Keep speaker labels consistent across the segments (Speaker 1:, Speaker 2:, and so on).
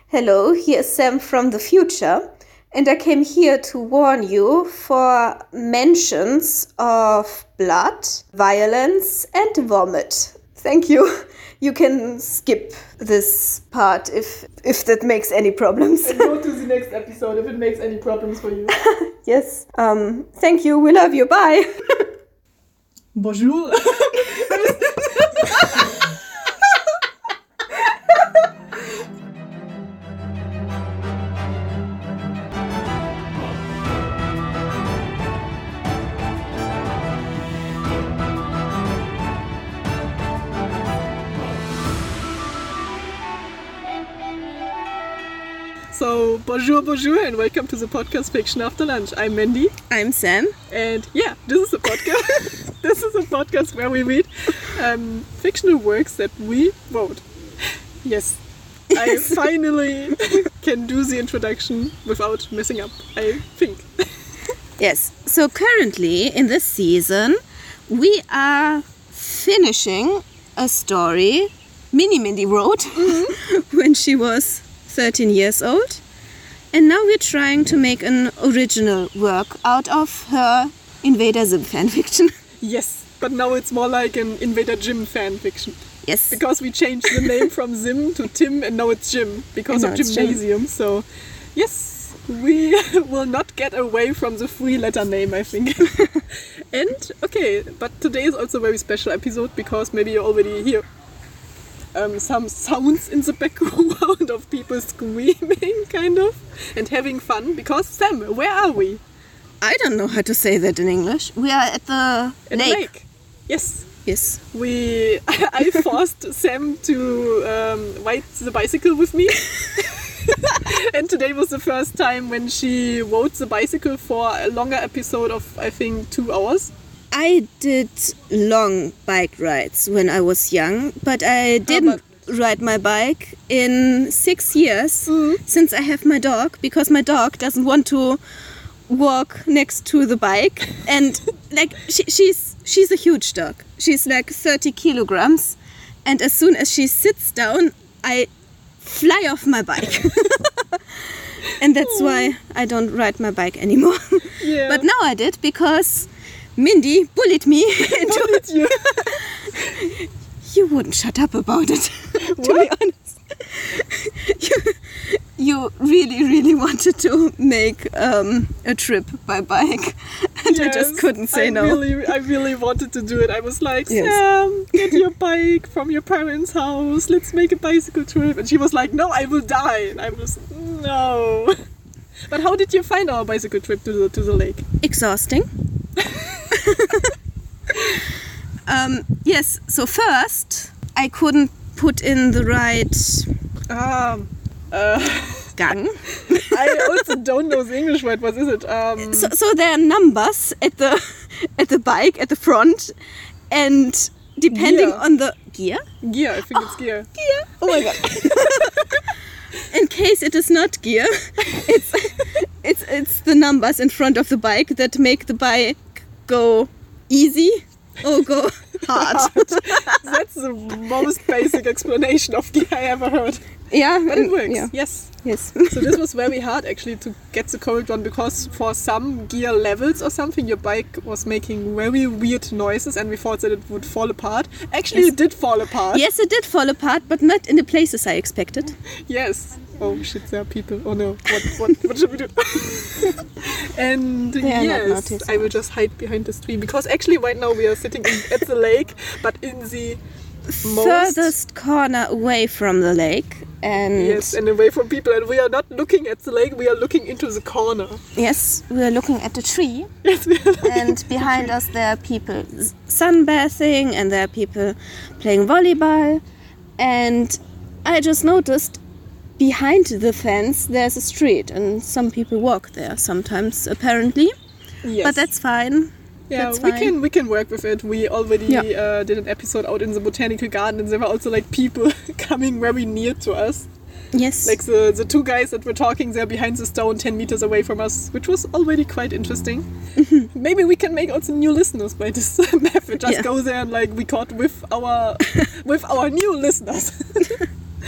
Speaker 1: Hello, here's Sam from the future, and I came here to warn you for mentions of blood, violence, and vomit. Thank you. You can skip this part if that makes any problems.
Speaker 2: And go to the next episode if it makes any problems for you.
Speaker 1: Yes. Thank you. We love you. Bye.
Speaker 2: Bonjour. So, bonjour, and welcome to the podcast Fiction After Lunch. I'm Mandy.
Speaker 1: I'm Sam.
Speaker 2: And yeah, this is a podcast. This is a podcast where we read fictional works that we wrote. Yes, I finally can do the introduction without messing up, I think.
Speaker 1: Yes, so currently in this season, we are finishing a story Mindy wrote when she was 13 years old, and now we're trying to make an original work out of her Invader Zim fanfiction.
Speaker 2: Yes, but now it's more like an Invader Jim fanfiction.
Speaker 1: Yes.
Speaker 2: Because we changed the name from Zim to Tim, and now it's Jim because of gymnasium. So, yes, we will not get away from the three-letter name, I think. And, okay, but today is also a very special episode because maybe you already hear some sounds in the background of people screaming, kind of, and having fun. Because, Sam, where are we?
Speaker 1: I don't know how to say that in English. We are at the lake.
Speaker 2: Yes.
Speaker 1: Yes.
Speaker 2: I forced Sam to ride the bicycle with me. And today was the first time when she rode the bicycle for a longer episode of, I think, 2 hours.
Speaker 1: I did long bike rides when I was young, but I didn't ride my bike in 6 years since I have my dog, because my dog doesn't want to walk next to the bike. And like she's a huge dog. She's like 30 kilograms, and as soon as she sits down, I fly off my bike. And that's why I don't ride my bike anymore.
Speaker 2: Yeah.
Speaker 1: But now I did, because Mindy bullied me into
Speaker 2: it.
Speaker 1: You wouldn't shut up about it, to be honest. You really wanted to make a trip by bike, and
Speaker 2: yes,
Speaker 1: I just couldn't say no.
Speaker 2: I really wanted to do it. I was like,
Speaker 1: Yes.
Speaker 2: Sam, get your bike from your parents' house. Let's make a bicycle trip. And she was like, no, I will die. And I was, no. But how did you find our bicycle trip to the lake?
Speaker 1: Exhausting. Yes, so first I couldn't put in the right gang.
Speaker 2: I also don't know the English word. What is it?
Speaker 1: So there are numbers at the bike at the front, and depending
Speaker 2: Gear.
Speaker 1: on the gear.
Speaker 2: Gear, I think it's gear.
Speaker 1: Gear. Oh my god. In case it is not gear, it's the numbers in front of the bike that make the bike go easy or go hard.
Speaker 2: That's the most basic explanation of gear I ever heard.
Speaker 1: Yeah,
Speaker 2: But it works.
Speaker 1: Yeah.
Speaker 2: Yes.
Speaker 1: Yes.
Speaker 2: So this was very hard actually to get the correct one, because for some gear levels or something your bike was making very weird noises, and we thought that it would fall apart. Actually,
Speaker 1: Yes.
Speaker 2: It did fall apart.
Speaker 1: Yes, it did fall apart, but not in the places I expected.
Speaker 2: Yes. Oh shit, there are people. Oh no. What should we do? And
Speaker 1: They are not
Speaker 2: yes,
Speaker 1: noticing
Speaker 2: I will
Speaker 1: us.
Speaker 2: just hide behind this tree, because actually right now we are sitting at the lake, but in the
Speaker 1: Furthest corner away from the lake, and
Speaker 2: yes, and away from people, and we are not looking at the lake, we are looking into the corner.
Speaker 1: yes, we are looking at the tree,
Speaker 2: Yes, we are looking
Speaker 1: and behind us there are people sunbathing, and there are people playing volleyball, and I just noticed behind the fence there's a street, and some people walk there sometimes, apparently.
Speaker 2: Yes.
Speaker 1: But that's fine.
Speaker 2: Yeah,
Speaker 1: That's fine.
Speaker 2: we can work with it. We already did an episode out in the botanical garden, and there were also like people coming very near to us.
Speaker 1: Yes.
Speaker 2: Like the two guys that were talking there behind the stone 10 meters away from us, which was already quite interesting. Maybe we can make also new listeners by this method. Just go there and like record with our new listeners.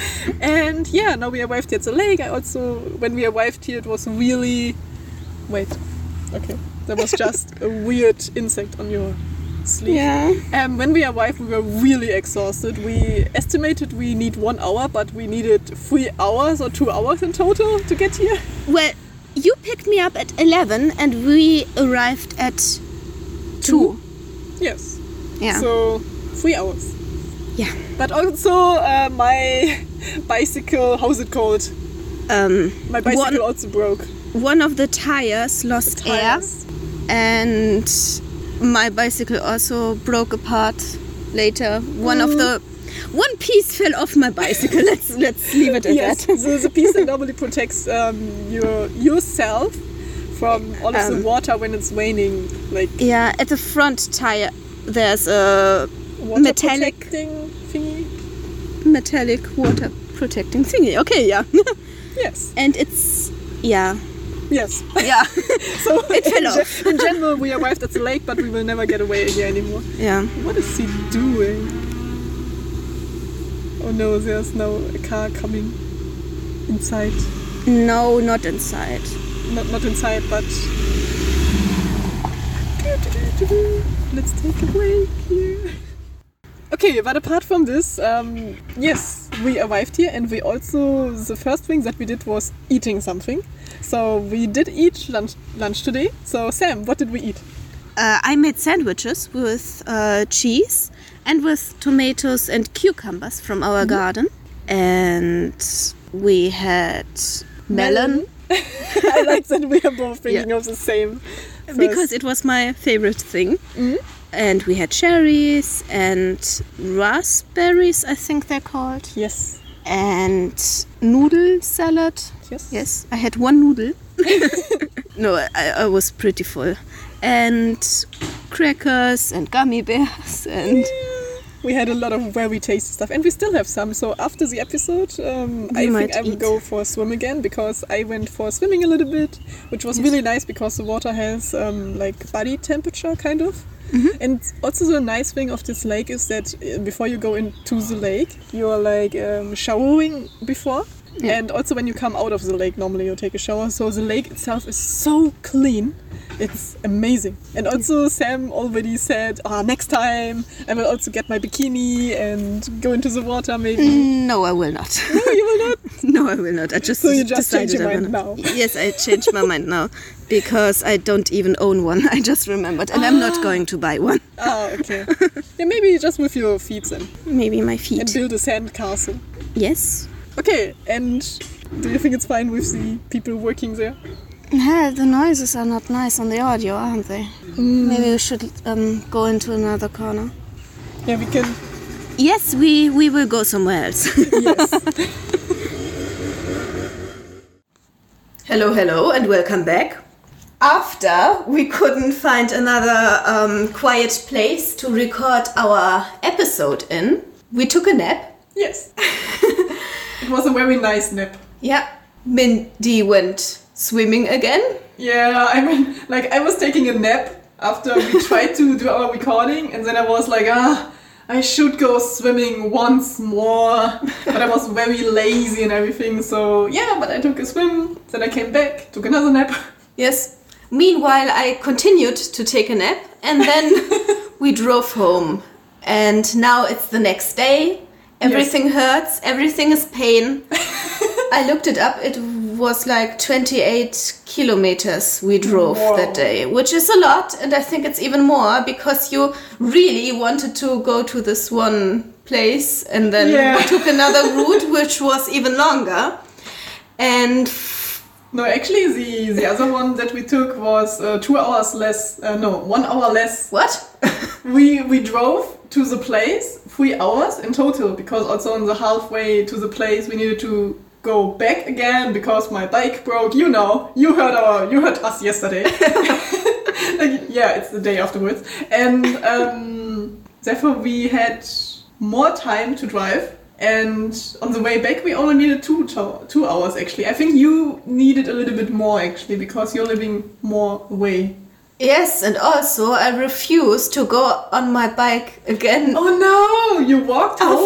Speaker 2: And yeah, now we arrived at the lake. When we arrived here, it was really... Wait. Okay. There was just a weird insect on your sleeve.
Speaker 1: Yeah.
Speaker 2: When we arrived, we were really exhausted. We estimated we need 1 hour, but we needed 3 hours or 2 hours in total to get here.
Speaker 1: Well, you picked me up at 11 and we arrived at 2.
Speaker 2: Yes.
Speaker 1: Yeah.
Speaker 2: So 3 hours.
Speaker 1: Yeah.
Speaker 2: But also my bicycle, how's it called? My bicycle also broke.
Speaker 1: One of the tires lost air, and my bicycle also broke apart later. One piece fell off my bicycle. Let's leave it at that.
Speaker 2: So the piece that normally protects yourself from all of the water when it's raining.
Speaker 1: Yeah, at the front tire there's a metallic
Speaker 2: thingy.
Speaker 1: Metallic water protecting thingy. Okay, yeah.
Speaker 2: Yes.
Speaker 1: And it's
Speaker 2: Yes.
Speaker 1: Yeah.
Speaker 2: So
Speaker 1: it fell off.
Speaker 2: In general, we arrived at the lake, but we will never get away here anymore.
Speaker 1: Yeah.
Speaker 2: What is he doing? Oh no, there's now a car coming inside.
Speaker 1: No, not inside.
Speaker 2: Not inside, but... Let's take a break here. Okay, but apart from this, yes, we arrived here and the first thing that we did was eating something. So we did eat lunch today. So Sam, what did we eat?
Speaker 1: I made sandwiches with cheese and with tomatoes and cucumbers from our garden. And we had melon.
Speaker 2: I like that we are both thinking of the same.
Speaker 1: Because it was my favorite thing. Mm-hmm. And we had cherries and raspberries, I think they're called.
Speaker 2: Yes.
Speaker 1: And noodle salad. Yes. I had one noodle. No, I was pretty full. And crackers and gummy bears and...
Speaker 2: We had a lot of very tasty stuff, and we still have some. So after the episode, I think I will go for a swim again, because I went for swimming a little bit, which was really nice because the water has body temperature kind of. Mm-hmm. And also the nice thing of this lake is that before you go into the lake, you're showering before. Yeah. And also when you come out of the lake, normally you take a shower. So the lake itself is so clean. It's amazing. And also Sam already said, next time I will also get my bikini and go into the water maybe.
Speaker 1: No, I will not.
Speaker 2: No, you will not?
Speaker 1: No, I will not.
Speaker 2: So you just changed your mind now?
Speaker 1: Yes, I changed my mind now. Because I don't even own one. I just remembered. And I'm not going to buy one.
Speaker 2: Okay. Yeah, maybe just with your feet then.
Speaker 1: Maybe my feet.
Speaker 2: And build a sand castle.
Speaker 1: Yes.
Speaker 2: Okay, and do you think it's fine with the people working there?
Speaker 1: Yeah, the noises are not nice on the audio, aren't they? Maybe we should go into another corner.
Speaker 2: Yeah, we can.
Speaker 1: Yes, we will go somewhere else.
Speaker 2: Yes.
Speaker 1: Hello, and welcome back. After we couldn't find another quiet place to record our episode in, we took a nap.
Speaker 2: Yes. It was a very nice nap.
Speaker 1: Yeah. Mindy went swimming again.
Speaker 2: Yeah, I was taking a nap after we tried to do our recording, and then I was like, I should go swimming once more, but I was very lazy and everything, so yeah, but I took a swim, then I came back, took another nap.
Speaker 1: Yes. Meanwhile, I continued to take a nap, and then we drove home, and now it's the next day. Everything hurts, everything is pain. I looked it up, it was like 28 kilometers we drove that day, which is a lot, and I think it's even more because you really wanted to go to this one place, and then we took another route which was even longer. And
Speaker 2: no, actually the other one that we took was 2 hours less, 1 hour less.
Speaker 1: What?
Speaker 2: We drove to the place 3 hours in total, because also on the halfway to the place we needed to go back again because my bike broke. You heard us yesterday. Yeah, it's the day afterwards, and therefore we had more time to drive. And on the way back, we only needed 2 hours. Actually, I think you needed a little bit more actually, because you're living more away.
Speaker 1: Yes, and also I refuse to go on my bike again.
Speaker 2: Oh no! You walked home?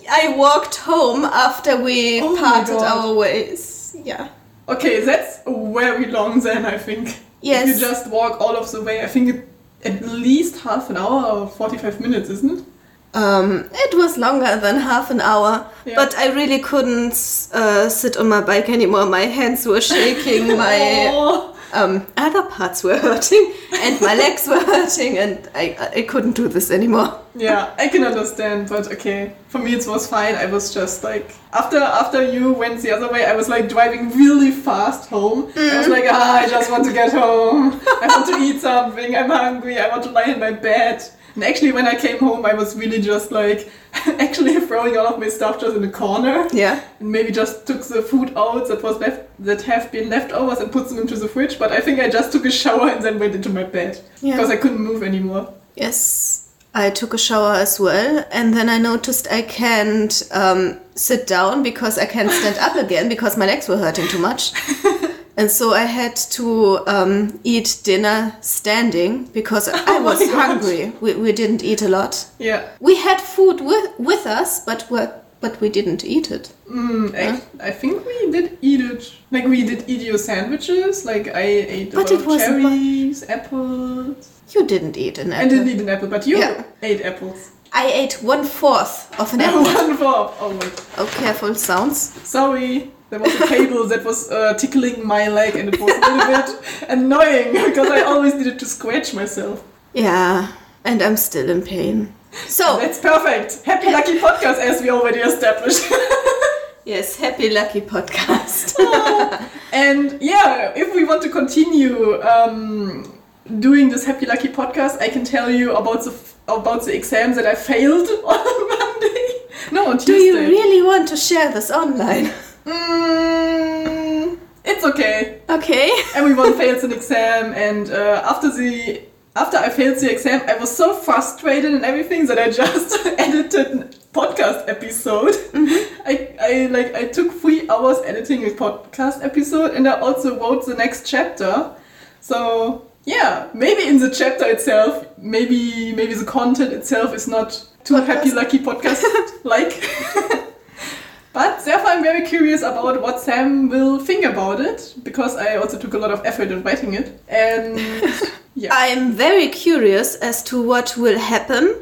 Speaker 1: I walked home after we parted our ways. Yeah.
Speaker 2: Okay, that's very long then, I think.
Speaker 1: Yes.
Speaker 2: If you just walk all of the way, I think at least half an hour or 45 minutes, isn't it?
Speaker 1: It was longer than half an hour, but I really couldn't sit on my bike anymore. My hands were shaking, my other parts were hurting, and my legs were hurting, and I couldn't do this anymore.
Speaker 2: Yeah, I can understand, but okay. For me it was fine. I was just like, after you went the other way, I was like driving really fast home. I was like, I just want to get home. I want to eat something. I'm hungry. I want to lie in my bed. And actually, when I came home, I was really just like, actually throwing all of my stuff just in the corner.
Speaker 1: Yeah.
Speaker 2: And maybe just took the food out that have been leftovers and put them into the fridge. But I think I just took a shower and then went into my bed.
Speaker 1: Yeah.
Speaker 2: Because I couldn't move anymore.
Speaker 1: Yes, I took a shower as well. And then I noticed I can't sit down because I can't stand up again because my legs were hurting too much. And so I had to eat dinner standing because I was hungry. We didn't eat a lot.
Speaker 2: Yeah.
Speaker 1: We had food with us, but we didn't eat it.
Speaker 2: I think we did eat it. Like, we did eat your sandwiches. Like, I ate cherries, apples.
Speaker 1: You didn't eat an apple.
Speaker 2: I didn't eat an apple, but you ate apples.
Speaker 1: I ate 1/4 of an apple.
Speaker 2: 1/4. Oh, wait.
Speaker 1: Oh, careful sounds.
Speaker 2: Sorry. There was a cable that was tickling my leg, and it was a little bit annoying because I always needed to scratch myself.
Speaker 1: Yeah, and I'm still in pain. So
Speaker 2: that's perfect. Happy Lucky Podcast, as we already established.
Speaker 1: Yes, Happy Lucky Podcast.
Speaker 2: And yeah, if we want to continue doing this Happy Lucky Podcast, I can tell you about the exams that I failed on Monday. No, on Tuesday.
Speaker 1: Do you really want to share this online?
Speaker 2: It's okay.
Speaker 1: Okay.
Speaker 2: Everyone fails an exam, and after I failed the exam, I was so frustrated and everything that I just edited a podcast episode. Mm-hmm. I took 3 hours editing a podcast episode, and I also wrote the next chapter. So yeah, maybe in the chapter itself, maybe the content itself is not too Happy Lucky Podcast like. But therefore I'm very curious about what Sam will think about it, because I also took a lot of effort in writing it. And yeah.
Speaker 1: I'm very curious as to what will happen.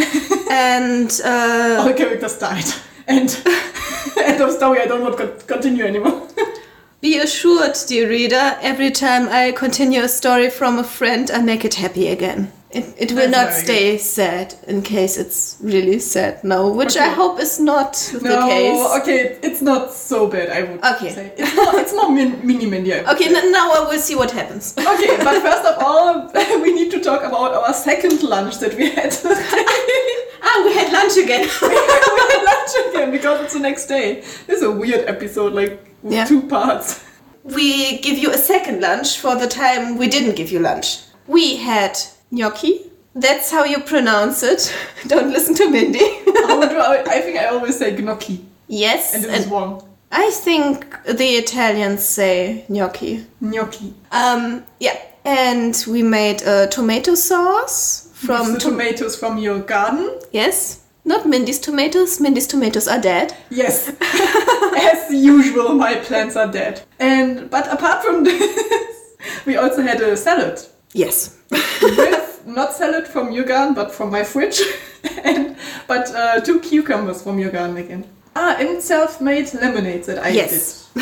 Speaker 1: And
Speaker 2: all the characters died. And end of story, I don't want to continue anymore.
Speaker 1: Be assured, dear reader, every time I continue a story from a friend, I make it happy again. It will not stay sad in case it's really sad now, which I hope is not the case.
Speaker 2: No, okay, it's not so bad, I would say. It's more mini-Mindy.
Speaker 1: Okay, now I will see what happens.
Speaker 2: Okay, but first of all, we need to talk about our second lunch that we had today.
Speaker 1: We had lunch again.
Speaker 2: We had lunch again because it's the next day. This is a weird episode, like with 2 parts.
Speaker 1: We give you a second lunch for the time we didn't give you lunch. We had gnocchi. That's how you pronounce it. Don't listen to Mindy.
Speaker 2: I think I always say gnocchi.
Speaker 1: Yes.
Speaker 2: And this is wrong.
Speaker 1: I think the Italians say gnocchi.
Speaker 2: Gnocchi.
Speaker 1: Yeah. And we made a tomato sauce from
Speaker 2: the tomatoes from your garden.
Speaker 1: Yes. Not Mindy's tomatoes. Mindy's tomatoes are dead.
Speaker 2: Yes. As usual, my plants are dead. But apart from this, we also had a salad.
Speaker 1: Yes.
Speaker 2: With not salad from your garden, but from my fridge. But 2 cucumbers from your garden again. And self-made lemonade that I did.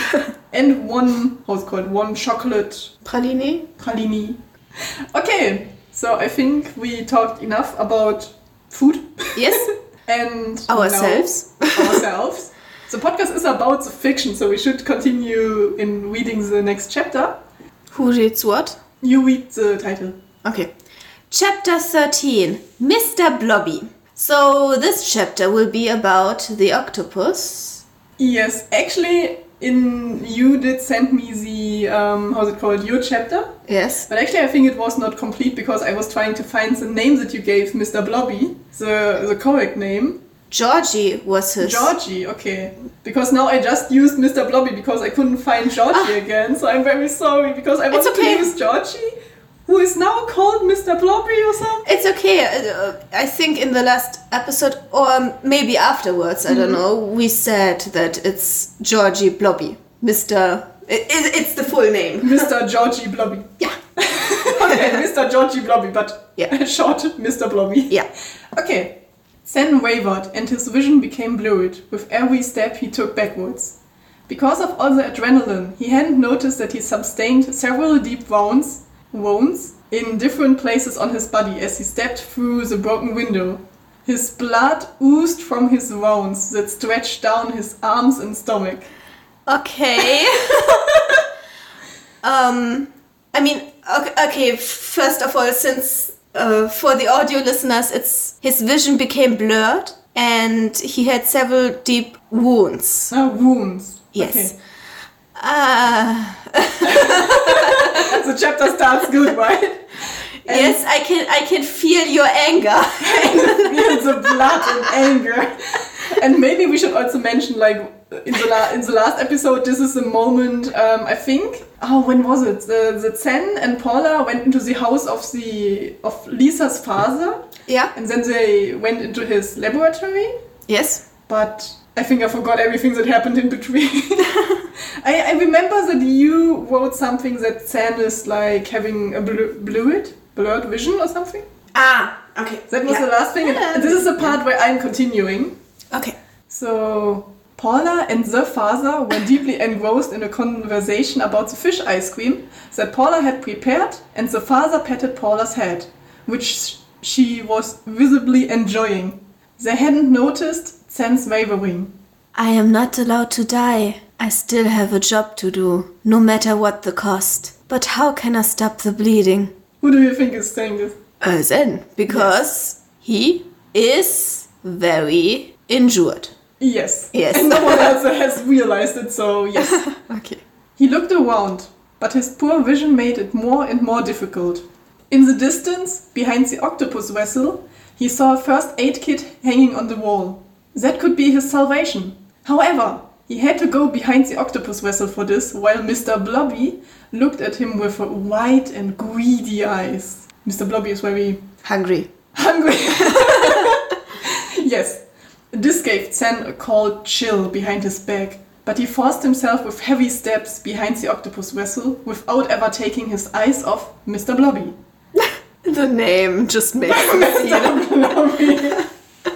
Speaker 2: And one chocolate... Praline. Okay, so I think we talked enough about food.
Speaker 1: Yes.
Speaker 2: And
Speaker 1: ourselves.
Speaker 2: The podcast is about the fiction, so we should continue in reading the next chapter.
Speaker 1: Who reads what?
Speaker 2: You read the title.
Speaker 1: Okay. Chapter 13, Mr. Blobby. So this chapter will be about the octopus.
Speaker 2: Yes, actually, you did send me the, your chapter.
Speaker 1: Yes.
Speaker 2: But actually I think it was not complete because I was trying to find the name that you gave Mr. Blobby, the correct name.
Speaker 1: Georgie was his.
Speaker 2: Georgie, okay. Because now I just used Mr. Blobby because I couldn't find Georgie again, so I'm very sorry because I wanted to use Georgie. who is now called Mr. Blobby or something.
Speaker 1: It's okay. I think in the last episode, or maybe afterwards, I don't know, we said that it's Georgie Blobby. Mr. It's the full name.
Speaker 2: Mr. Georgie Blobby.
Speaker 1: Yeah.
Speaker 2: Okay, Mr. Georgie Blobby, but short Mr. Blobby.
Speaker 1: Yeah.
Speaker 2: Okay. Sen wavered and his vision became blurred with every step he took backwards. Because of all the adrenaline, he hadn't noticed that he sustained several deep wounds in different places on his body as he stepped through the broken window. His blood oozed from his wounds that stretched down his arms and stomach.
Speaker 1: Okay. I mean, okay, first of all, since for the audio listeners, his vision became blurred and he had several deep wounds.
Speaker 2: Wounds.
Speaker 1: Yes.
Speaker 2: Okay. The chapter starts good, right? And
Speaker 1: yes, I can feel your anger.
Speaker 2: Feel the blood and anger. And maybe we should also mention, like, in the last episode, this is the moment, I think, when was it? The Sen and Paula went into the house of Lisa's father.
Speaker 1: Yeah.
Speaker 2: And then they went into his laboratory.
Speaker 1: Yes.
Speaker 2: But I think I forgot everything that happened in between. I remember that you wrote something that Sen is like having a blurred vision or something.
Speaker 1: Okay.
Speaker 2: That was the last thing. And this is the part where I'm continuing.
Speaker 1: Okay.
Speaker 2: So Paula and the father were deeply engrossed in a conversation about the fish ice cream that Paula had prepared, and the father patted Paula's head, which she was visibly enjoying. They hadn't noticed Sen's wavering.
Speaker 1: I am not allowed to die. I still have a job to do, no matter what the cost. But how can I stop the bleeding?
Speaker 2: Who do you think is saying this?
Speaker 1: Zen, because he is very injured.
Speaker 2: Yes.
Speaker 1: Yes.
Speaker 2: And no one else has realized it, so yes.
Speaker 1: Okay.
Speaker 2: He looked around, but his poor vision made it more and more difficult. In the distance, behind the octopus vessel, he saw a first aid kit hanging on the wall. That could be his salvation. However, he had to go behind the octopus vessel for this, while Mr. Blobby looked at him with wide and greedy eyes. Mr. Blobby is very
Speaker 1: hungry.
Speaker 2: Yes. This gave Sen a cold chill behind his back, but he forced himself with heavy steps behind the octopus vessel without ever taking his eyes off Mr. Blobby.
Speaker 1: The name just makes me
Speaker 2: Mr. Blobby.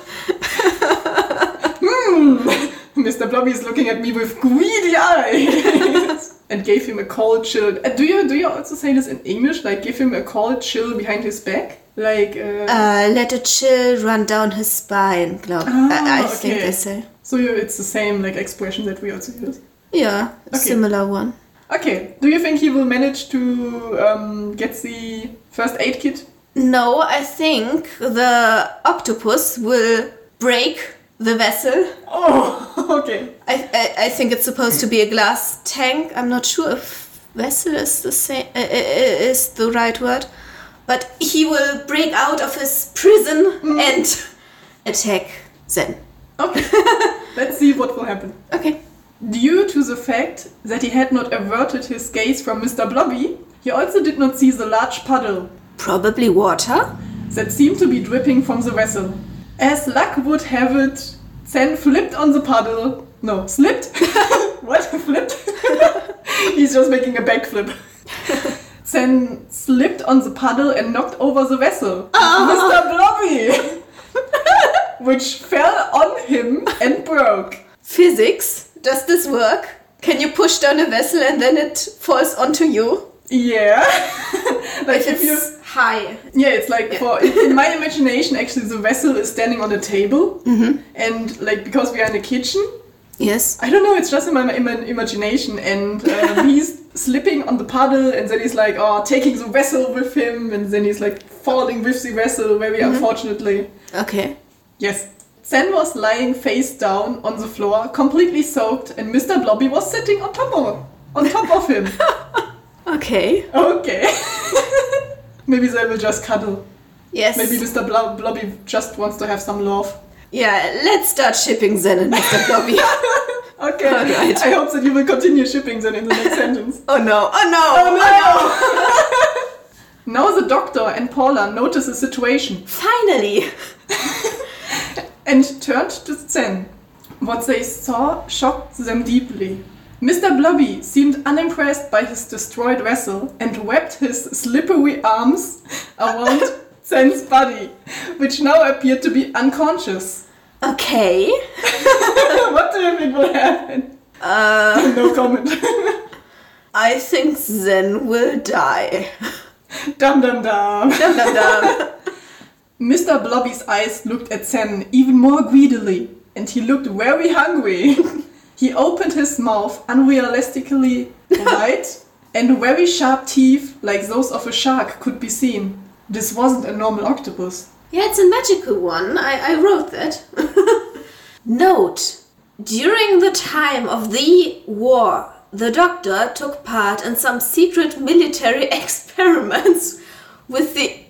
Speaker 2: Mr. Blobby is looking at me with greedy eyes and gave him a cold chill. Do you also say this in English? Like, give him a cold chill behind his back? Like,
Speaker 1: let a chill run down his spine, I think they say.
Speaker 2: So it's the same like expression that we also use?
Speaker 1: Yeah, a similar one.
Speaker 2: Okay, do you think he will manage to get the first aid kit?
Speaker 1: No, I think the octopus will break the vessel.
Speaker 2: Oh, okay.
Speaker 1: I think it's supposed to be a glass tank. I'm not sure if vessel is the right word. But he will break out of his prison and attack Zen.
Speaker 2: Okay, let's see what will happen.
Speaker 1: Okay.
Speaker 2: Due to the fact that he had not averted his gaze from Mr. Blobby, he also did not see the large puddle.
Speaker 1: Probably water?
Speaker 2: That seemed to be dripping from the vessel. As luck would have it, Sen flipped on the puddle. No, slipped? What? Flipped? He's just making a backflip. Sen slipped on the puddle and knocked over the vessel. Mr. Blobby! Which fell on him and broke.
Speaker 1: Physics? Does this work? Can you push down a vessel and then it falls onto you?
Speaker 2: Yeah. Like
Speaker 1: if you high.
Speaker 2: Yeah, it's like in my imagination, actually, the vessel is standing on a table, and like because we are in a kitchen.
Speaker 1: Yes.
Speaker 2: I don't know. It's just in my imagination, and he's slipping on the puddle, and then he's like, taking the vessel with him, and then he's like falling with the vessel, very unfortunately.
Speaker 1: Okay.
Speaker 2: Yes. Sen was lying face down on the floor, completely soaked, and Mr. Blobby was sitting on top of him.
Speaker 1: Okay.
Speaker 2: Okay. Maybe they will just cuddle.
Speaker 1: Yes.
Speaker 2: Maybe Mr. Blobby just wants to have some love.
Speaker 1: Yeah, let's start shipping Zen and Mr. Blobby.
Speaker 2: Okay.
Speaker 1: Right.
Speaker 2: I hope that you will continue shipping Zen in the next sentence.
Speaker 1: Oh no.
Speaker 2: Now the doctor and Paula notice the situation.
Speaker 1: Finally!
Speaker 2: And turned to Zen. What they saw shocked them deeply. Mr. Blobby seemed unimpressed by his destroyed vessel and wrapped his slippery arms around Zen's body, which now appeared to be unconscious.
Speaker 1: Okay.
Speaker 2: What do you think will happen? No comment.
Speaker 1: I think Zen will die.
Speaker 2: Dum dum dum.
Speaker 1: Dum dum dum.
Speaker 2: Mr. Blobby's eyes looked at Zen even more greedily, and he looked very hungry. He opened his mouth unrealistically wide, and very sharp teeth, like those of a shark, could be seen. This wasn't a normal octopus.
Speaker 1: Yeah, it's a magical one. I wrote that. Note, during the time of the war, the Doctor took part in some secret military experiments with the...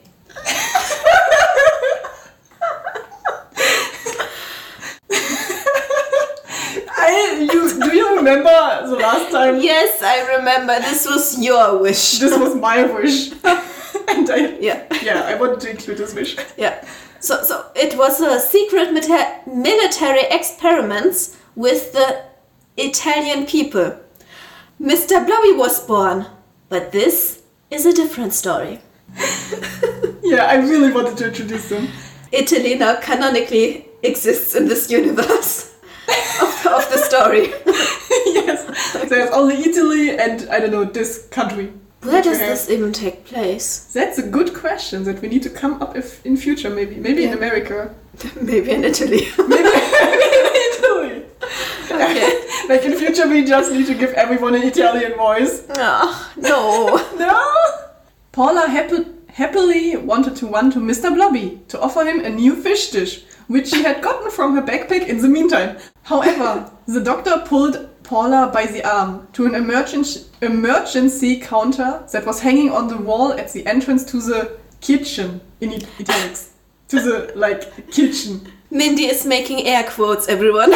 Speaker 2: Do you remember the last time?
Speaker 1: Yes, I remember. This was your wish.
Speaker 2: This was my wish. And
Speaker 1: Yeah,
Speaker 2: I wanted to include this wish.
Speaker 1: yeah. So it was a secret military experiments with the Italian people. Mr. Blobby was born, but this is a different story.
Speaker 2: Yeah, I really wanted to introduce them.
Speaker 1: Italy now canonically exists in this universe of the story.
Speaker 2: Yes, there's only Italy and, I don't know, this country.
Speaker 1: Where does this even take place?
Speaker 2: That's a good question that we need to come up if in future, maybe in America.
Speaker 1: Maybe in Italy.
Speaker 2: Maybe in Italy.
Speaker 1: Okay.
Speaker 2: Like in future we just need to give everyone an Italian voice.
Speaker 1: Oh, no.
Speaker 2: No! Paula happily wanted to run to Mr. Blobby to offer him a new fish dish, which she had gotten from her backpack in the meantime. However, the doctor pulled Paula by the arm to an emergency counter that was hanging on the wall at the entrance to the kitchen, in italics. To the, kitchen.
Speaker 1: Mindy is making air quotes, everyone.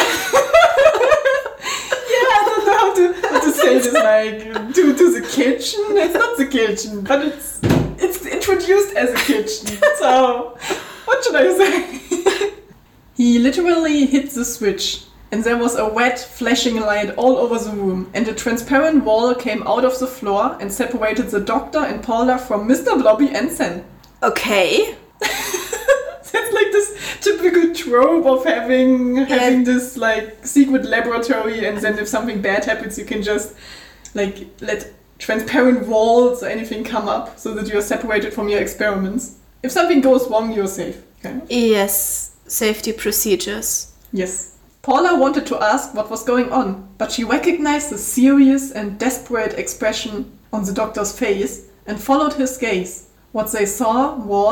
Speaker 2: I don't know how to say this, to the kitchen. It's not the kitchen, but it's introduced as a kitchen. So, what should I say? He literally hit the switch, and there was a wet, flashing light all over the room, and a transparent wall came out of the floor and separated the doctor and Paula from Mr. Blobby and Zen.
Speaker 1: Okay.
Speaker 2: That's like this typical trope of having this secret laboratory, and then if something bad happens you can just let transparent walls or anything come up so that you're separated from your experiments. If something goes wrong, you're safe. Okay?
Speaker 1: Yes, safety procedures.
Speaker 2: Yes. Paula wanted to ask what was going on, but she recognized the serious and desperate expression on the doctor's face and followed his gaze. What they saw was... ...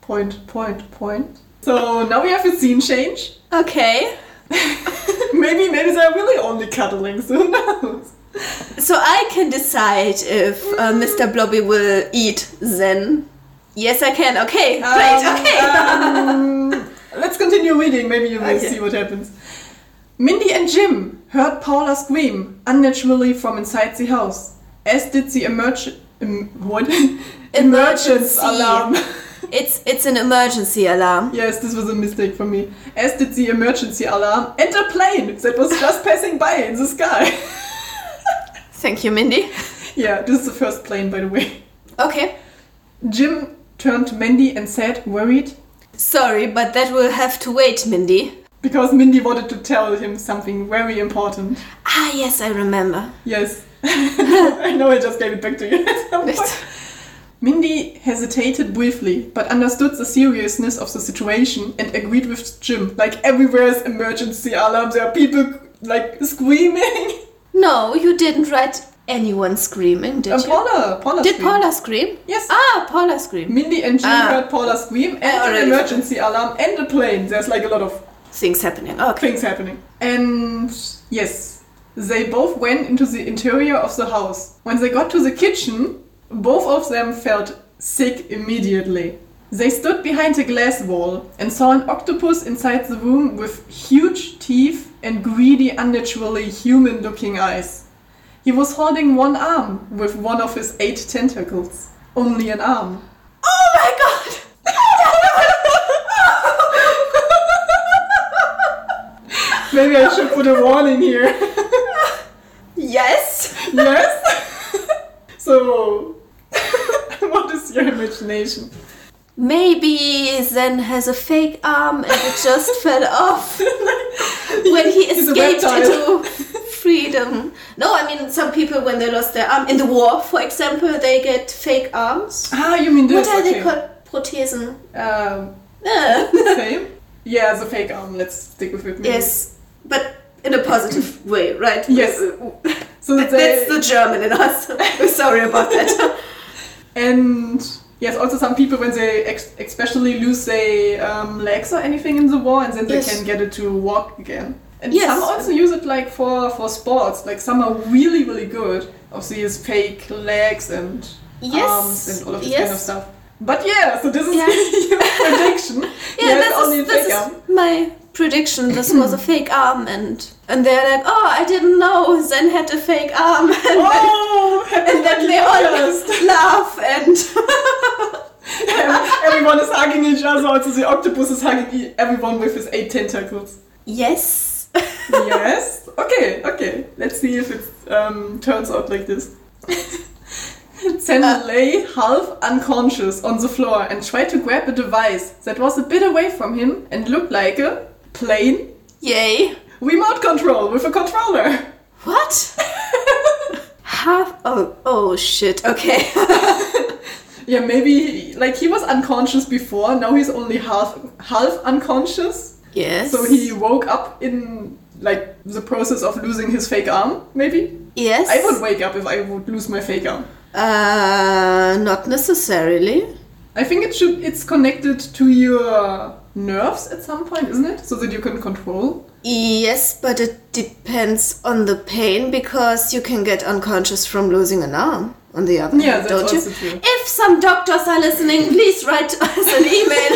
Speaker 2: So now we have a scene change.
Speaker 1: Okay.
Speaker 2: maybe they're really only cuddling, so who knows?
Speaker 1: So I can decide if Mr. Blobby will eat Zen. Yes, I can. Okay, great. Okay.
Speaker 2: Let's continue reading. Maybe you will see what happens. Mindy and Jim heard Paula scream unnaturally from inside the house, as did the emergency alarm.
Speaker 1: It's an emergency alarm.
Speaker 2: Yes, this was a mistake for me. As did the emergency alarm and a plane that was just passing by in the sky.
Speaker 1: Thank you, Mindy.
Speaker 2: Yeah, this is the first plane, by the way.
Speaker 1: Okay.
Speaker 2: Jim turned to Mindy and said, worried,
Speaker 1: "Sorry, but that will have to wait, Mindy."
Speaker 2: Because Mindy wanted to tell him something very important.
Speaker 1: Ah, yes, I remember.
Speaker 2: Yes. I know I just gave it back to you at some point. Mindy hesitated briefly, but understood the seriousness of the situation and agreed with Jim. Everywhere is emergency alarms, there are people screaming.
Speaker 1: No, you didn't write anyone screaming, did you?
Speaker 2: Paula
Speaker 1: Did
Speaker 2: screamed.
Speaker 1: Paula scream?
Speaker 2: Yes.
Speaker 1: Ah, Paula screamed.
Speaker 2: Mindy and Jim heard Paula scream and an emergency alarm and a plane. There's a lot of
Speaker 1: things happening. Okay.
Speaker 2: Things happening. And yes, they both went into the interior of the house. When they got to the kitchen, both of them felt sick immediately. They stood behind a glass wall and saw an octopus inside the room with huge teeth and greedy, unnaturally human-looking eyes. He was holding one arm with one of his 8 tentacles. only an arm.
Speaker 1: Oh my god!
Speaker 2: Maybe I should put a warning here.
Speaker 1: Yes.
Speaker 2: Yes? So, what is your imagination?
Speaker 1: Maybe Zen has a fake arm and it just fell off when he
Speaker 2: He's a
Speaker 1: escaped
Speaker 2: reptile.
Speaker 1: into freedom. No, I mean, some people, when they lost their arm, in the war, for example, they get fake arms.
Speaker 2: Ah, you mean this?
Speaker 1: What are they
Speaker 2: okay.
Speaker 1: called? Prothesen.
Speaker 2: Same? Yeah, it's a fake arm. Let's stick with it. Maybe.
Speaker 1: Yes, but in a positive way, right?
Speaker 2: Yes. So
Speaker 1: That's the German in us. We're sorry about that.
Speaker 2: And yes, also some people, when they especially lose their legs or anything in the war, and then they
Speaker 1: Yes.
Speaker 2: can get it to walk again. And
Speaker 1: Yes.
Speaker 2: some also use it like for sports. Like some are really, really good of these fake legs and arms and all of this kind of stuff. But yeah, so this is your prediction.
Speaker 1: Yeah,
Speaker 2: Yes, only a
Speaker 1: this
Speaker 2: fake
Speaker 1: is
Speaker 2: arm.
Speaker 1: my prediction. This was a fake arm, and they're like, oh, I didn't know Zen had a fake arm, and then they all laugh and
Speaker 2: everyone is hugging each other. Also, the octopus is hugging everyone with his 8 tentacles.
Speaker 1: yes.
Speaker 2: Yes. Okay. Let's see if it turns out like this. Zen lay half unconscious on the floor and tried to grab a device that was a bit away from him and looked like a plain
Speaker 1: Yay.
Speaker 2: remote control with a controller.
Speaker 1: What? Half. Oh shit. Okay.
Speaker 2: Yeah, maybe like he was unconscious before. Now he's only half unconscious.
Speaker 1: Yes.
Speaker 2: So he woke up in like the process of losing his fake arm. Maybe.
Speaker 1: Yes.
Speaker 2: I would wake up if I would lose my fake arm.
Speaker 1: Not necessarily.
Speaker 2: I think it's connected to your nerves at some point, isn't it? So that you can control.
Speaker 1: Yes, but it depends on the pain, because you can get unconscious from losing an arm. On the other hand,
Speaker 2: that's
Speaker 1: don't you?
Speaker 2: also true.
Speaker 1: If some doctors are listening, please write us an email.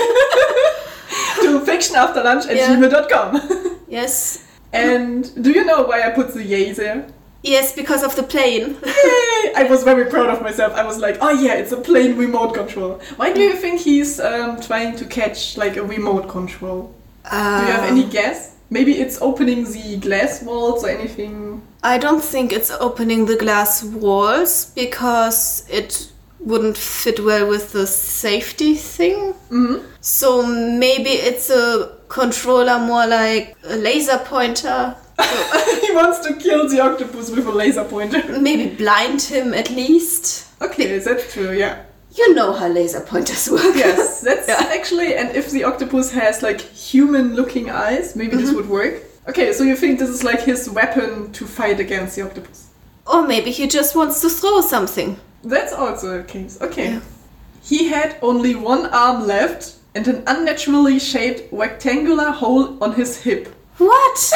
Speaker 2: To fictionafterlunch@gmail.com.
Speaker 1: Yes.
Speaker 2: And do you know why I put the yay there?
Speaker 1: Yes, because of the plane.
Speaker 2: Yay! I was very proud of myself. I was like, oh yeah, it's a plain remote control. Why do you think he's trying to catch like a remote control? Do you have any guess? Maybe it's opening the glass walls or anything?
Speaker 1: I don't think it's opening the glass walls, because it wouldn't fit well with the safety thing.
Speaker 2: Mm-hmm.
Speaker 1: So maybe it's a controller, more like a laser pointer.
Speaker 2: He wants to kill the octopus with a laser pointer.
Speaker 1: Maybe blind him at least.
Speaker 2: Okay, that's true, yeah.
Speaker 1: You know how laser pointers work.
Speaker 2: Yes, that's actually, and if the octopus has like human-looking eyes, maybe this would work. Okay, so you think this is like his weapon to fight against the octopus?
Speaker 1: Or maybe he just wants to throw something.
Speaker 2: That's also a case. Okay.
Speaker 1: Yeah.
Speaker 2: He had only one arm left and an unnaturally shaped rectangular hole on his hip.
Speaker 1: What?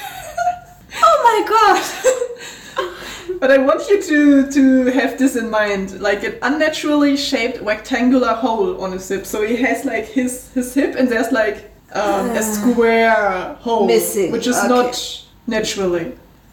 Speaker 1: Oh my god!
Speaker 2: But I want you to have this in mind, like an unnaturally shaped rectangular hole on his hip. So he has like his hip, and there's like a square hole,
Speaker 1: Missing,
Speaker 2: which is
Speaker 1: okay.
Speaker 2: not naturally.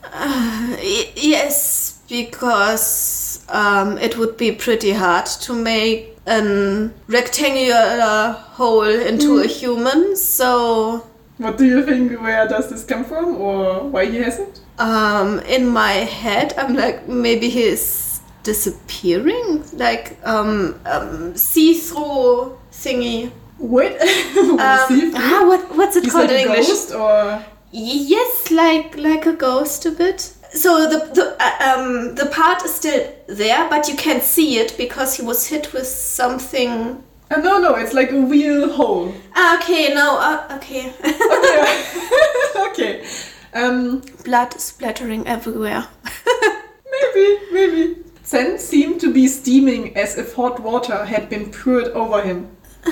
Speaker 1: Yes, because it would be pretty hard to make a rectangular hole into a human, so...
Speaker 2: What do you think? Where does this come from, or why he has it?
Speaker 1: In my head, I'm like, maybe he is disappearing, like see-through thingy.
Speaker 2: Wait,
Speaker 1: What's it
Speaker 2: He's
Speaker 1: called
Speaker 2: like
Speaker 1: in
Speaker 2: a
Speaker 1: English?
Speaker 2: ghost, or
Speaker 1: Yes, like a ghost a bit. So the part is still there, but you can't see it because he was hit with something.
Speaker 2: no, it's like a real hole.
Speaker 1: Okay, no, okay.
Speaker 2: Okay.
Speaker 1: Blood splattering everywhere.
Speaker 2: Maybe. Zen seemed to be steaming as if hot water had been poured over him.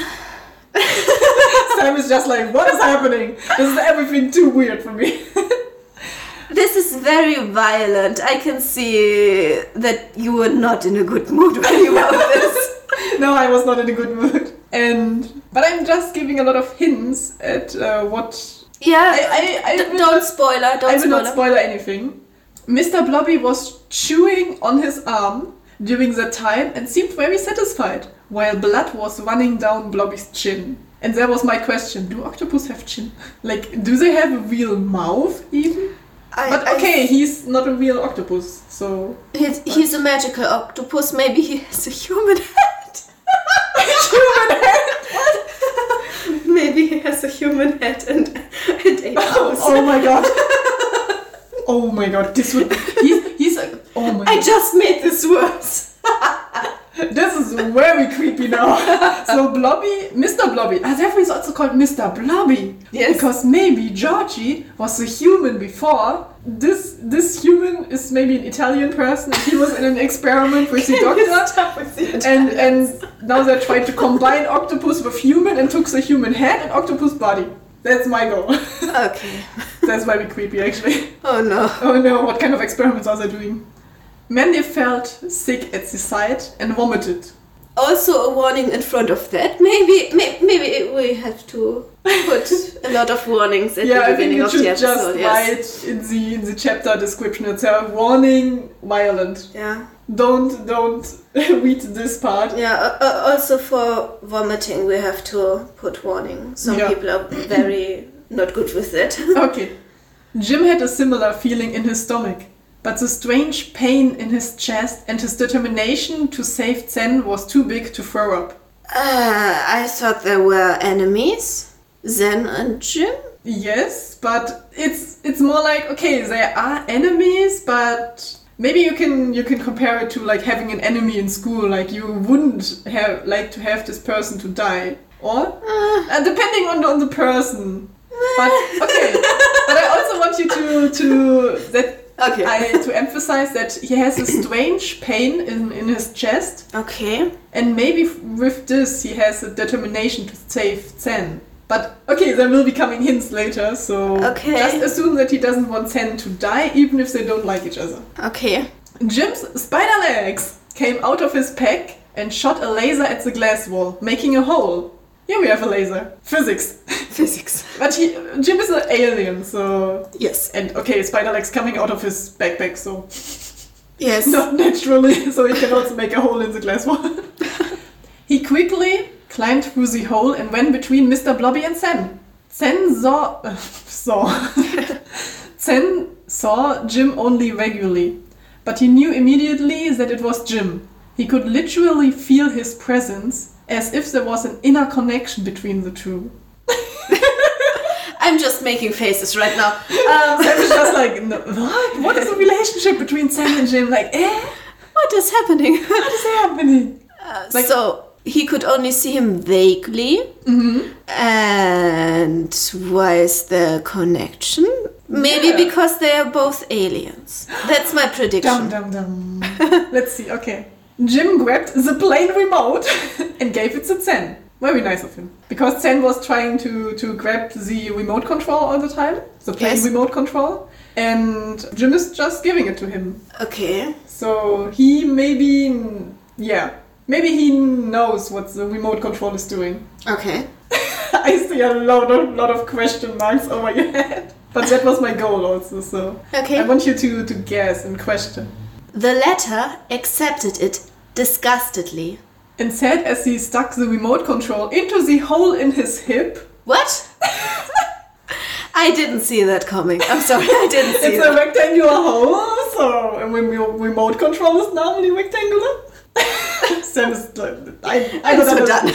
Speaker 2: Sam is just like, what is happening? This is everything too weird for me.
Speaker 1: This is very violent. I can see that you were not in a good mood when you wrote this.
Speaker 2: No, I was not in a good mood. But I'm just giving a lot of hints at what...
Speaker 1: Yeah,
Speaker 2: I
Speaker 1: don't spoiler,
Speaker 2: I will not spoil anything. Mr. Blobby was chewing on his arm, during that time and seemed very satisfied, while blood was running down Blobby's chin. And there was my question, do octopus have chin? Like, do they have a real mouth even? He's not a real octopus, so...
Speaker 1: He's a magical octopus, maybe he has a human head.
Speaker 2: Human head?
Speaker 1: Maybe he has a human head and 8 arms.
Speaker 2: Oh my god. Oh my god, this would... He's like... Oh my god.
Speaker 1: I just made this worse.
Speaker 2: This is very creepy now. So Blobby, Mr. Blobby, therefore he's also called Mr. Blobby.
Speaker 1: Yes.
Speaker 2: Because maybe Georgie was a human before. This human is maybe an Italian person. He was in an experiment with the doctor. And now they tried to combine octopus with human and took the human head and octopus body. That's my goal.
Speaker 1: Okay.
Speaker 2: That's very creepy actually.
Speaker 1: Oh no.
Speaker 2: Oh no, what kind of experiments are they doing? Mandy felt sick at the sight and vomited.
Speaker 1: Also a warning in front of that. Maybe we have to put a lot of warnings at the beginning of the episode.
Speaker 2: Yeah, I think you should just write in the chapter description itself, warning, violent.
Speaker 1: Yeah.
Speaker 2: Don't read this part.
Speaker 1: Yeah, also for vomiting we have to put warning. Some people are very not good with it.
Speaker 2: Okay. Jim had a similar feeling in his stomach. But the strange pain in his chest and his determination to save Zen was too big to throw up.
Speaker 1: I thought there were enemies, Zen and Jim.
Speaker 2: Yes, but it's more like, okay, there are enemies, but maybe you can compare it to like having an enemy in school. Like you wouldn't like to have this person to die, or depending on the person. But okay, but I also want you to emphasize that he has a strange pain in his chest.
Speaker 1: Okay.
Speaker 2: And maybe with this he has a determination to save Zen. But okay, there will be coming hints later, so just assume that he doesn't want Zen to die, even if they don't like each other.
Speaker 1: Okay.
Speaker 2: Jim's spider legs came out of his pack and shot a laser at the glass wall, making a hole. Here we have a laser. Physics. But Jim is an alien, so...
Speaker 1: Yes.
Speaker 2: And okay, spider legs coming out of his backpack, so...
Speaker 1: Yes.
Speaker 2: Not naturally, so he can also make a hole in the glass wall. He quickly climbed through the hole and went between Mr. Blobby and Zen. Zen saw Jim only regularly, but he knew immediately that it was Jim. He could literally feel his presence, as if there was an inner connection between the two.
Speaker 1: I'm just making faces right now.
Speaker 2: Sam is just like, no, what? What is the relationship between Sam and Jim? Like,
Speaker 1: what is happening?
Speaker 2: What is happening?
Speaker 1: So he could only see him vaguely.
Speaker 2: Mm-hmm.
Speaker 1: And why is the connection? Maybe because they are both aliens. That's my prediction.
Speaker 2: Dum. Let's see, okay. Jim grabbed the plane remote and gave it to Zen. Very nice of him. Because Zen was trying to grab the remote control all the time. The plane remote control. And Jim is just giving it to him.
Speaker 1: Okay.
Speaker 2: So he maybe he knows what the remote control is doing.
Speaker 1: Okay.
Speaker 2: I see a lot of question marks over your head. But that was my goal also, so...
Speaker 1: Okay.
Speaker 2: I want you to guess and question.
Speaker 1: The latter accepted it disgustedly.
Speaker 2: And said as he stuck the remote control into the hole in his hip...
Speaker 1: What? I didn't see that coming. I'm sorry, I didn't see
Speaker 2: It's a rectangular hole, so... And when your remote control is normally rectangular? Sam is like... I'm so done.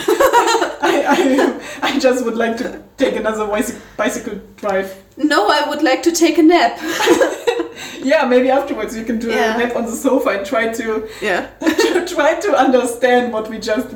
Speaker 2: I just would like to take another bicycle drive.
Speaker 1: No, I would like to take a nap.
Speaker 2: Yeah, maybe afterwards you can do a nap on the sofa and try to try to understand what we just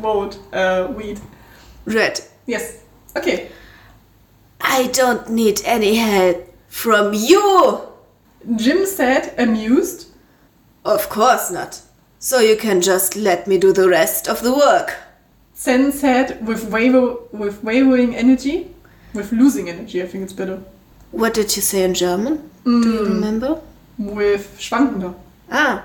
Speaker 2: read. Yes. Okay.
Speaker 1: I don't need any help from you.
Speaker 2: Jim said, amused.
Speaker 1: Of course not. So you can just let me do the rest of the work.
Speaker 2: Zen said with wavering energy. With losing energy, I think it's better.
Speaker 1: What did you say in German? Do you remember?
Speaker 2: With schwankender.
Speaker 1: Yeah.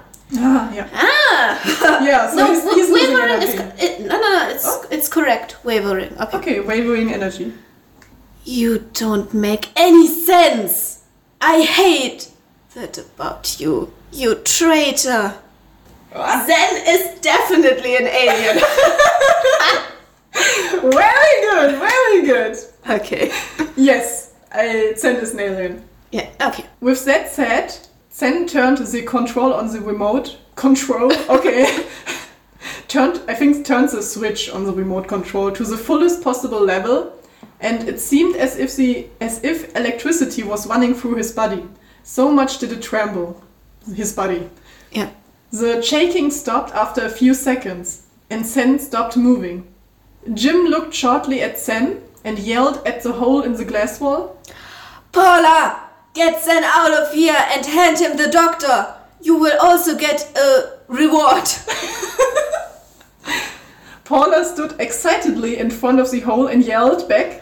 Speaker 2: Yeah, so he's losing energy.
Speaker 1: It's correct. Wavering.
Speaker 2: Okay, wavering energy.
Speaker 1: You don't make any sense. I hate that about you, you traitor. Zen is definitely an alien.
Speaker 2: Very good, very good.
Speaker 1: Okay.
Speaker 2: Yes, Zen is an alien.
Speaker 1: Yeah, okay.
Speaker 2: With that said, Zen turned the control on the remote control. Okay. turned the switch on the remote control to the fullest possible level, and it seemed as if electricity was running through his body. So much did it tremble, his body.
Speaker 1: Yeah.
Speaker 2: The shaking stopped after a few seconds, and Zen stopped moving. Jim looked shortly at Zen and yelled at the hole in the glass wall.
Speaker 1: Paula, get Zen out of here and hand him the doctor. You will also get a reward.
Speaker 2: Paula stood excitedly in front of the hole and yelled back,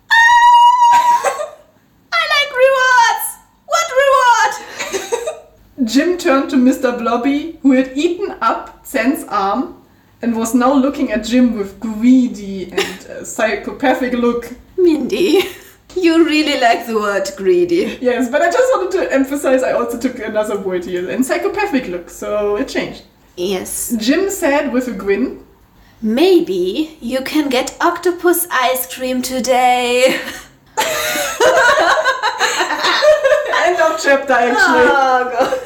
Speaker 1: I like rewards! What reward?
Speaker 2: Jim turned to Mr. Blobby, who had eaten up Zen's arm and was now looking at Jim with greedy and psychopathic look.
Speaker 1: Mindy, you really like the word greedy.
Speaker 2: Yes, but I just wanted to emphasize I also took another word here, and psychopathic look, so it changed.
Speaker 1: Yes.
Speaker 2: Jim said with a grin,
Speaker 1: maybe you can get octopus ice cream today.
Speaker 2: End of chapter, actually.
Speaker 1: Oh, God.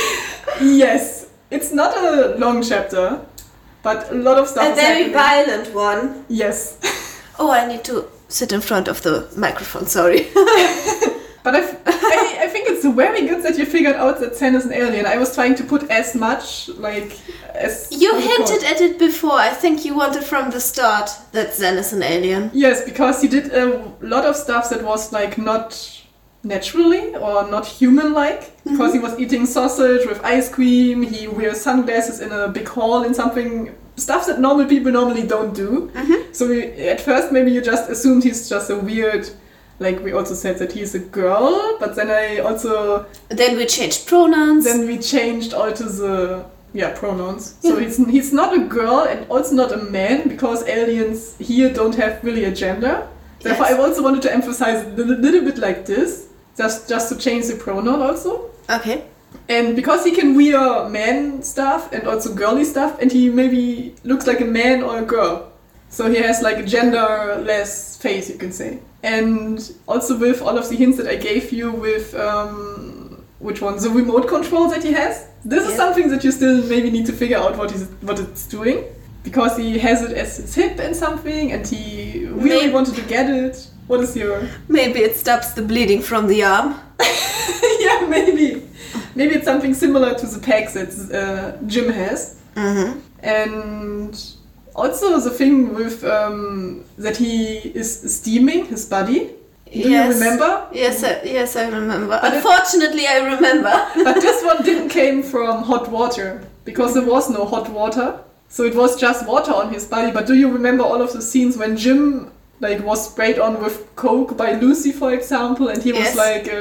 Speaker 2: Yes, it's not a long chapter, but a lot of stuff
Speaker 1: A very violent one.
Speaker 2: Yes.
Speaker 1: Oh, I need to sit in front of the microphone, sorry.
Speaker 2: But I think it's very good that you figured out that Zen is an alien. I was trying to put as much, as...
Speaker 1: You hinted at it before. I think you wanted from the start that Zen is an alien.
Speaker 2: Yes, because he did a lot of stuff that was, not naturally or not human-like. Mm-hmm. Because he was eating sausage with ice cream, he wears sunglasses in a big hall and something... Stuff that normal people normally don't do. Mm-hmm. So at first maybe you just assumed he's just a weird... we also said that he's a girl, but then
Speaker 1: Then we changed pronouns.
Speaker 2: Then we changed all to the... pronouns. So he's not a girl and also not a man, because aliens here don't have really a gender. Therefore, yes. I also wanted to emphasize a little bit like this, just to change the pronoun also.
Speaker 1: Okay.
Speaker 2: And because he can wear man stuff and also girly stuff, and he maybe looks like a man or a girl. So he has a genderless face, you can say. And also with all of the hints that I gave you with, which one? The remote control that he has. This is something that you still maybe need to figure out what it's doing. Because he has it as his hip and something, and he really wanted to get it. What is your...
Speaker 1: Maybe it stops the bleeding from the arm.
Speaker 2: Yeah, maybe. Maybe it's something similar to the pegs that Jim has. Mm-hmm. And... Also, the thing with that he is steaming his body. Do you remember?
Speaker 1: Yes, I remember. But unfortunately, I remember.
Speaker 2: But this one didn't came from hot water, because there was no hot water. So it was just water on his body. But do you remember all of the scenes when Jim was sprayed on with Coke by Lucy, for example, and he was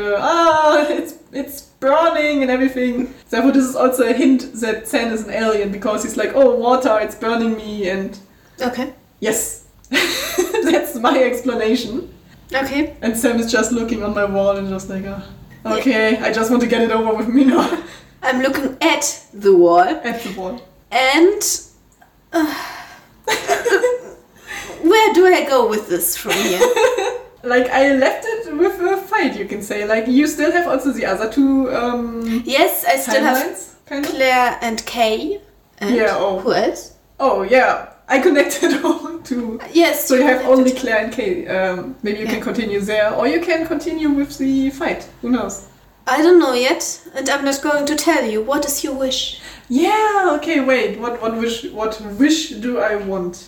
Speaker 2: it's burning and everything. Therefore, this is also a hint that Zen is an alien, because he's water, it's burning me, and...
Speaker 1: Okay.
Speaker 2: Yes. That's my explanation.
Speaker 1: Okay.
Speaker 2: And Sam is just looking on my wall and just okay, I just want to get it over with me now.
Speaker 1: I'm looking at the wall.
Speaker 2: At the wall.
Speaker 1: And... where do I go with this from here?
Speaker 2: I left it with a fight, you can say. You still have also the other two
Speaker 1: yes, I still have Claire and Kay. And who else?
Speaker 2: Oh, yeah. I connected all to...
Speaker 1: Yes.
Speaker 2: So you have only Claire and Kay. Maybe you can continue there. Or you can continue with the fight. Who knows?
Speaker 1: I don't know yet. And I'm not going to tell you. What is your wish?
Speaker 2: Yeah, okay, wait. What wish do I want?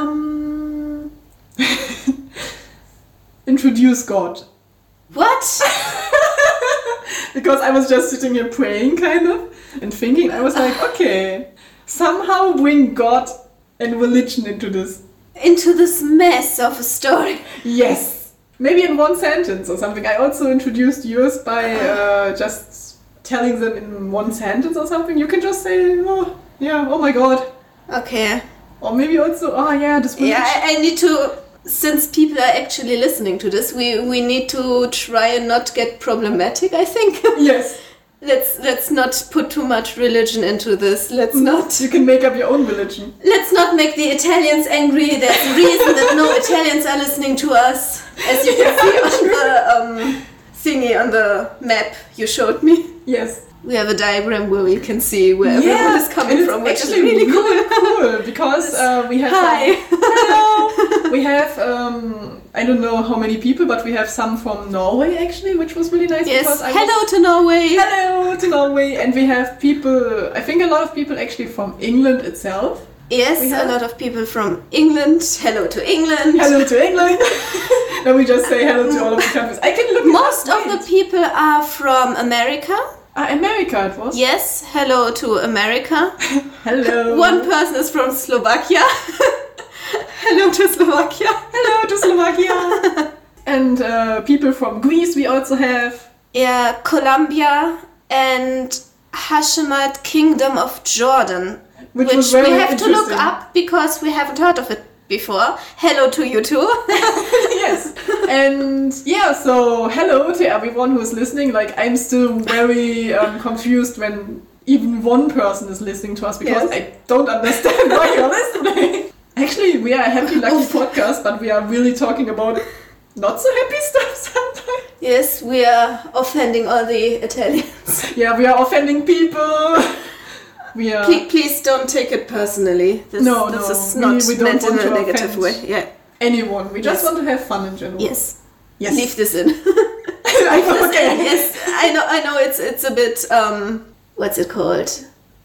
Speaker 2: Introduce God.
Speaker 1: What?
Speaker 2: Because I was just sitting here praying, kind of, and thinking. I was okay, somehow bring God and religion into this.
Speaker 1: Into this mess of a story.
Speaker 2: Yes. Maybe in one sentence or something. I also introduced yours by just telling them in one sentence or something. You can just say, oh my God.
Speaker 1: Okay.
Speaker 2: Or maybe also, this religion.
Speaker 1: Yeah, I need to... Since people are actually listening to this, we need to try and not get problematic, I think.
Speaker 2: Yes.
Speaker 1: let's not put too much religion into this. Let's not.
Speaker 2: You can make up your own religion.
Speaker 1: Let's not make the Italians angry. There's a reason that no Italians are listening to us, as you can see on the thingy on the map you showed me.
Speaker 2: Yes.
Speaker 1: We have a diagram where we can see where everyone is coming from, which is really
Speaker 2: cool because we have.
Speaker 1: Hi.
Speaker 2: Hello. We have I don't know how many people, but we have some from Norway actually, which was really nice.
Speaker 1: Yes.
Speaker 2: Because
Speaker 1: Hello to Norway.
Speaker 2: Hello to Norway, and we have people. I think a lot of people actually from England itself.
Speaker 1: Yes, a lot of people from England. Hello to England.
Speaker 2: Hello to England. Now we just say hello to all of the countries. I can look.
Speaker 1: Most of the people are from America.
Speaker 2: America it was.
Speaker 1: Yes, hello to America.
Speaker 2: Hello.
Speaker 1: One person is from Slovakia. Hello to Slovakia.
Speaker 2: Hello to Slovakia. And people from Greece we also have.
Speaker 1: Yeah, Colombia and Hashemite Kingdom of Jordan. Which we have to look up because we haven't heard of it before. Hello to you too.
Speaker 2: Yes. And yeah, so hello to everyone who's listening. Like, I'm still very confused when even one person is listening to us because I don't understand why you're listening. Actually, we are a happy lucky podcast, but we are really talking about not so happy stuff sometimes.
Speaker 1: Yes, we are offending all the Italians.
Speaker 2: Yeah, we are offending people. We are...
Speaker 1: Please don't take it personally. This is not meant in a negative way. Yeah.
Speaker 2: Anyone. We just want to have fun in general.
Speaker 1: Yes.
Speaker 2: Yes.
Speaker 1: Leave this in.
Speaker 2: Okay.
Speaker 1: Yes, I know. It's a bit. What's it called?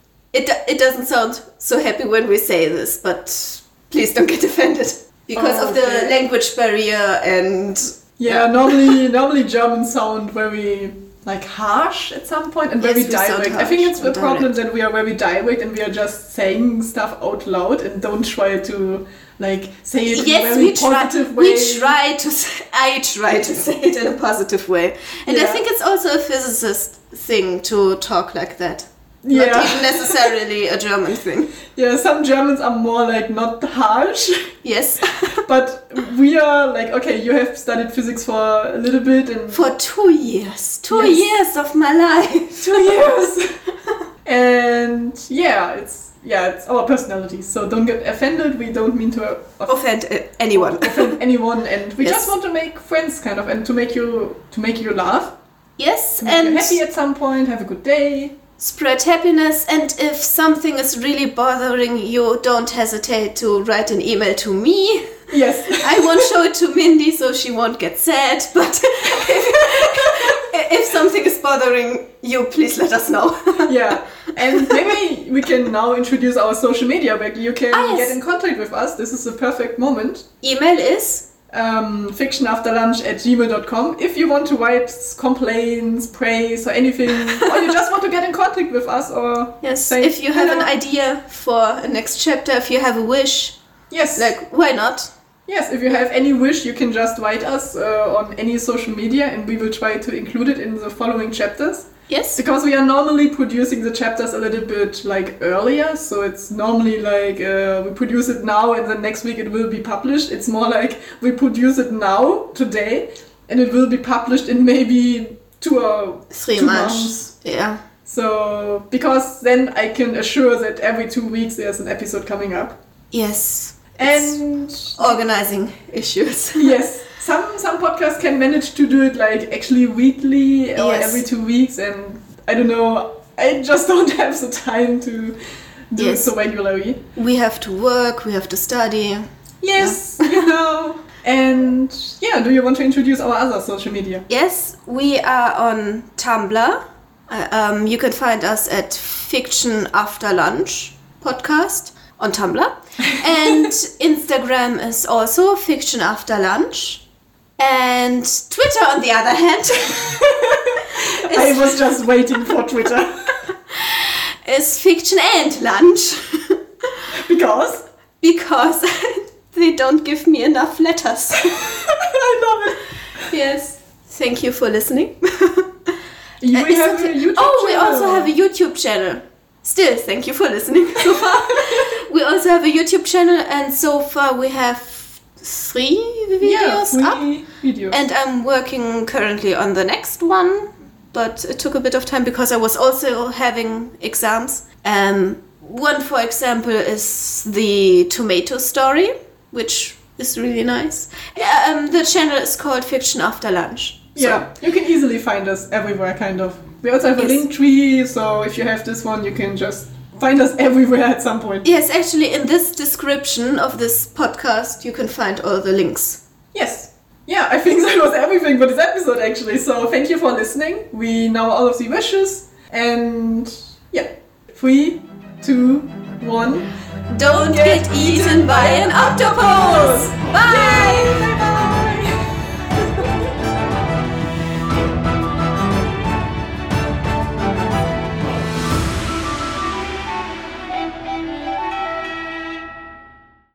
Speaker 1: It doesn't sound so happy when we say this, but please don't get offended because of the language barrier and.
Speaker 2: Yeah. Normally Germans sound very. Like harsh at some point and very direct. I think it's the problem that we are very direct and we are just saying stuff out loud and don't try to like say it in a very positive way.
Speaker 1: I try to say it in a positive way. And I think it's also a physicist thing to talk like that. Not even necessarily a German thing.
Speaker 2: Yeah, some Germans are more like not harsh.
Speaker 1: Yes.
Speaker 2: But we are like, okay, you have studied physics for a little bit and...
Speaker 1: For 2 years. 2 years of my life.
Speaker 2: 2 years. And it's our personality. So don't get offended. We don't mean to
Speaker 1: offend anyone.
Speaker 2: Offend anyone, and we just want to make friends, kind of, and to make you laugh.
Speaker 1: Yes,
Speaker 2: to make you happy at some point. Have a good day.
Speaker 1: Spread happiness, and if something is really bothering you, don't hesitate to write an email to me.
Speaker 2: Yes.
Speaker 1: I won't show it to Mindy so she won't get sad, but if something is bothering you, please let us know.
Speaker 2: Yeah, and maybe we can now introduce our social media back. You can get in contact with us. This is the perfect moment.
Speaker 1: Email is
Speaker 2: fictionafterlunch@gmail.com if you want to write complaints, praise, or anything, or you just want to get in contact with us, or say,
Speaker 1: if you have an idea for a next chapter, if you have a wish, why not?
Speaker 2: Yes, if you have any wish, you can just write us on any social media, and we will try to include it in the following chapters.
Speaker 1: Yes.
Speaker 2: Because we are normally producing the chapters a little bit like earlier, so it's normally like we produce it now and then next week it will be published. It's more like we produce it now, today, and it will be published in maybe 2 or 3 months.
Speaker 1: Yeah.
Speaker 2: So, because then I can assure that every 2 weeks there's an episode coming up.
Speaker 1: Yes.
Speaker 2: And
Speaker 1: organizing issues.
Speaker 2: Yes. Some podcasts can manage to do it like actually weekly or every 2 weeks, and I don't know, I just don't have the time to do it so regularly.
Speaker 1: We have to work, we have to study.
Speaker 2: Yes, you know. And do you want to introduce our other social media?
Speaker 1: Yes, we are on Tumblr. You can find us at Fiction After Lunch podcast on Tumblr. And Instagram is also Fiction After Lunch. And Twitter, on the other hand,
Speaker 2: I was just waiting for Twitter.
Speaker 1: Is Fiction and Lunch.
Speaker 2: Because
Speaker 1: they don't give me enough letters.
Speaker 2: I love it.
Speaker 1: Yes. Thank you for listening.
Speaker 2: We have a YouTube channel.
Speaker 1: We also have a YouTube channel. Still, thank you for listening so far. We also have a YouTube channel, and so far we have 3 videos up.
Speaker 2: Videos.
Speaker 1: And I'm working currently on the next one. but it took a bit of time because I was also having exams. One, for example, is the tomato story, which is really nice. The channel is called Fiction After Lunch.
Speaker 2: Yeah, you can easily find us everywhere, kind of. We also have a link tree, so if you have this one, you can just find us everywhere at some point.
Speaker 1: Yes, actually, in this description of this podcast, you can find all the links.
Speaker 2: Yes. Yeah, I think that was everything for this episode, actually. So thank you for listening. We know all of the wishes. And yeah, 3, 2, 1.
Speaker 1: Don't get eaten by an octopus! Bye!